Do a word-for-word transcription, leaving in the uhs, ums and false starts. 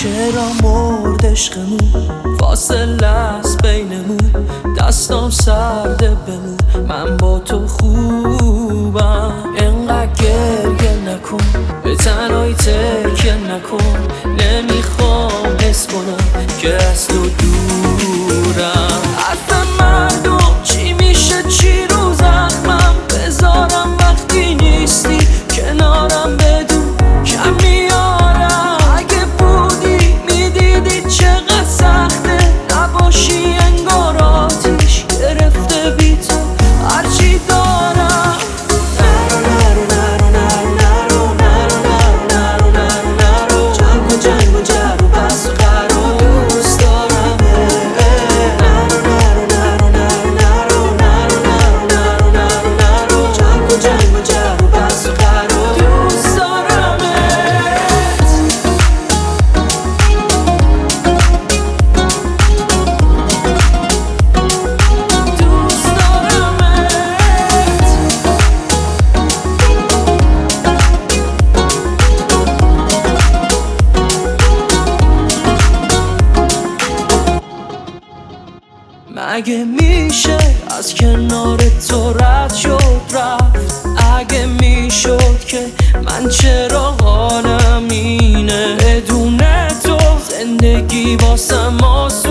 چرا مرد عشقمون، فاصله است بینمون، دستام سرده بمون، من با تو خوبم. انقدر گریه نکن، به تنهایی تکیه نکن، نمیخوام حس کنم که از تو دورم. حرف مردم چی میشه، چی رو زخمم بذارم وقتی نیستی کنارم، بدون کم میارم. اگه بودی میدیدی چقدر سخته نباشی، انگار آتیش گرفته بی تو هرچی دارم. نرو نرو نرو نرو نرو نرو نرو نرو نرو جمع کن جنگ و جر و بحث و قرار دوست دارم. نرو نرو نرو نرو نرو نرو نرو نرو نرو جمع کن جنگ و جر و بحث و قرار دوست دارم. مگه میشه از کنار تو رد شد رفت؟ اگه میشد که من چرا حالم اینه؟ بدون تو زندگی واسم آسونه